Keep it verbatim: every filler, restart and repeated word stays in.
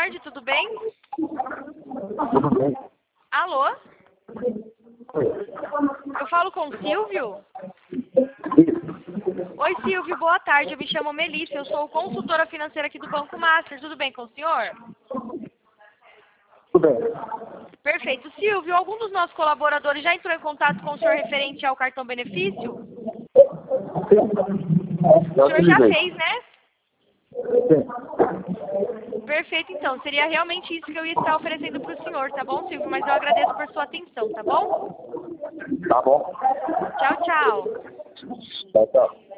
tarde, tudo bem? Tudo bem? Alô? Eu falo com o Silvio? Isso. Oi, Silvio, boa tarde. Eu me chamo Melissa, eu sou consultora financeira aqui do Banco Master. Tudo bem com o senhor? Tudo bem. Perfeito. Silvio, algum dos nossos colaboradores já entrou em contato com o senhor referente ao cartão benefício? O Já senhor já utilizei. fez, né? Sim. Perfeito, então. Seria realmente isso que eu ia estar oferecendo para o senhor, tá bom, Silvio? Mas eu agradeço por sua atenção, tá bom? Tá bom. Tchau, tchau. Tchau, tchau.